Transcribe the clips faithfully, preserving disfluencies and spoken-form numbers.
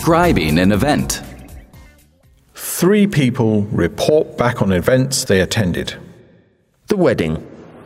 describing an event. Three people report back on events they attended. The wedding.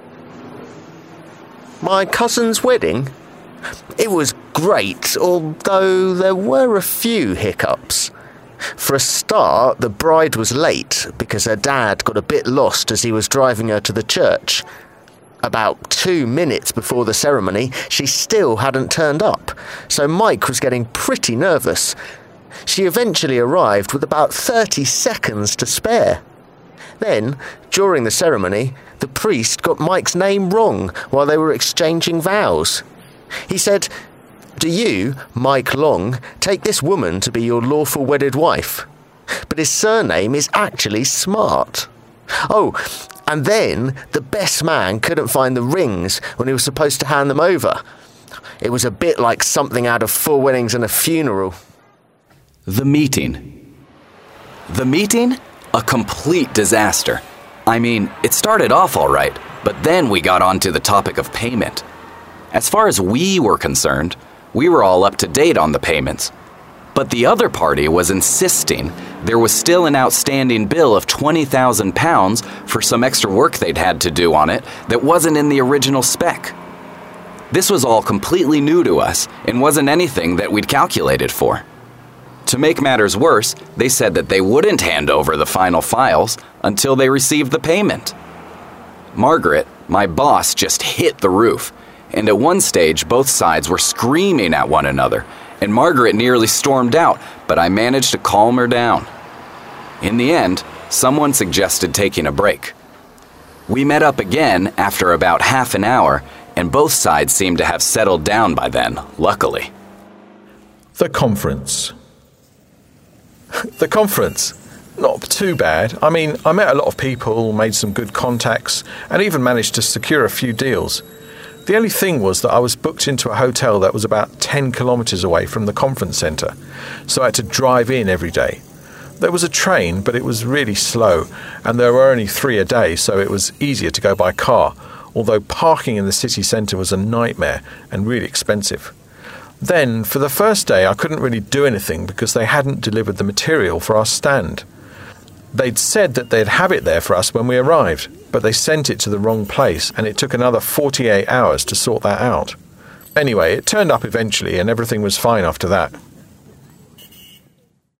My cousin's wedding? It was great, although there were a few hiccups. For a start, the bride was late because her dad got a bit lost as he was driving her to the church. About two minutes before the ceremony, she still hadn't turned up, so Mike was getting pretty nervous. She eventually arrived with about thirty seconds to spare. Then, during the ceremony, the priest got Mike's name wrong while they were exchanging vows. He said, "Do you, Mike Long, take this woman to be your lawful wedded wife?" But his surname is actually Smart. Oh, and then the best man couldn't find the rings when he was supposed to hand them over. It was a bit like something out of Four Weddings and a Funeral. The meeting. The meeting? A complete disaster. I mean, it started off all right, but then we got onto the topic of payment. As far as we were concerned, we were all up to date on the payments. But the other party was insisting there was still an outstanding bill of twenty thousand pounds for some extra work they'd had to do on it that wasn't in the original spec. This was all completely new to us and wasn't anything that we'd calculated for. To make matters worse, they said that they wouldn't hand over the final files until they received the payment. Margaret, my boss, just hit the roof, and at one stage both sides were screaming at one another, and Margaret nearly stormed out, but I managed to calm her down. In the end, someone suggested taking a break. We met up again after about half an hour, and both sides seemed to have settled down by then, luckily. The conference. The conference. Not too bad. I mean, I met a lot of people, made some good contacts, and even managed to secure a few deals. The only thing was that I was booked into a hotel that was about ten kilometres away from the conference centre, so I had to drive in every day. There was a train, but it was really slow, and there were only three a day, so it was easier to go by car, although parking in the city centre was a nightmare and really expensive. Then, for the first day, I couldn't really do anything because they hadn't delivered the material for our stand. They'd said that they'd have it there for us when we arrived, but they sent it to the wrong place, and it took another forty-eight hours to sort that out. Anyway, it turned up eventually, and everything was fine after that.